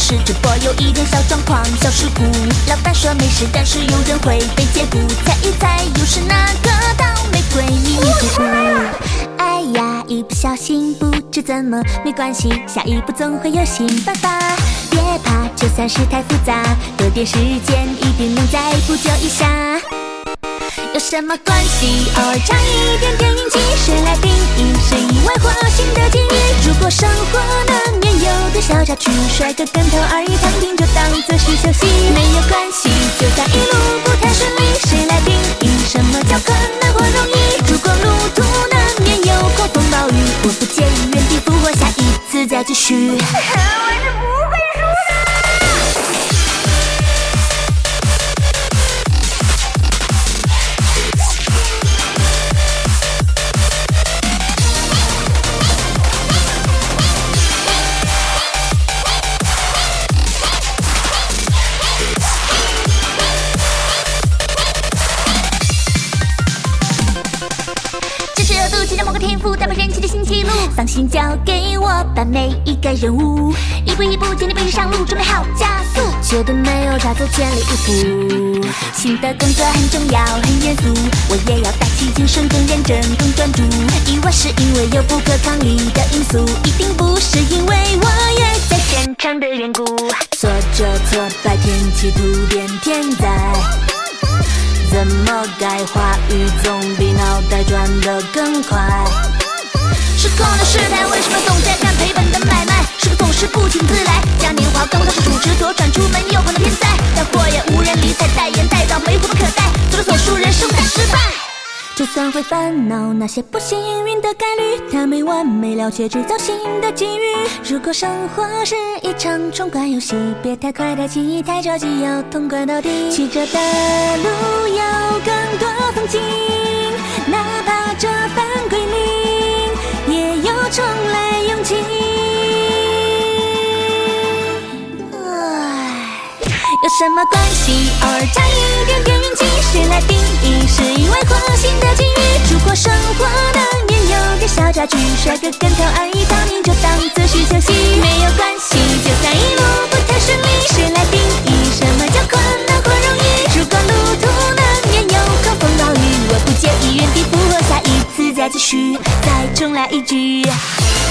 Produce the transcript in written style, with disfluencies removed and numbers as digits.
是直播有一点小状况、小事故。老板说没事，但是有人会被解雇。猜一猜，又是哪个倒霉鬼迷迷糊糊？哎呀，一不小心不知怎么，没关系，下一步总会有新办法。别怕，就算是太复杂，多点时间一定能再补救一下。有什么关系？偶尔差一点点运气，谁来定义是意外或新的机遇？如果生活难免有点小插曲，摔个跟头而已，躺平就当作是休息，没有关系。就算一路不太顺利，谁来定义什么叫困难或容易？如果路途难免有狂风暴雨，我不介意原地复活，下一次再继续。我是不会输的。期待某个天赋代表人气的新纪录，放心交给我把每一个任务一步一步建立背上路，准备好加速，绝对没有差错，全力以赴。新的工作很重要很严肃，我也要打起精神，更认真更专注。意外是因为有不可抗力的因素，一定不是因为我也在现场的缘故。挫折挫败天气突变天灾，怎么改？话语总比脑袋转得更快。失控的时代为什么总在干赔本的买卖？是个总是不请自来，嘉年华更像是主持左转出门有朋的天才，带货也无人理睬，代言带到没货不可待，做了所述人生大失败。就算会烦恼那些不幸运的概率，它没完没了却制造新的机遇。如果生活是一场闯关游戏，别太快太急太着急，要通关到底。曲折的路有更多风景，哪怕这番归零，也有重来勇气。有什么关系？偶尔差一点点运气，谁来定义是意外或新的机遇？如果生活难免有点小插曲，摔个跟头而已，躺平就当作是休息，没有关系。就算一路不太顺利，谁来定义什么叫困难或容易？如果路途难免有狂风暴雨，我不介意原地复活，下一次再继续，再重来一句。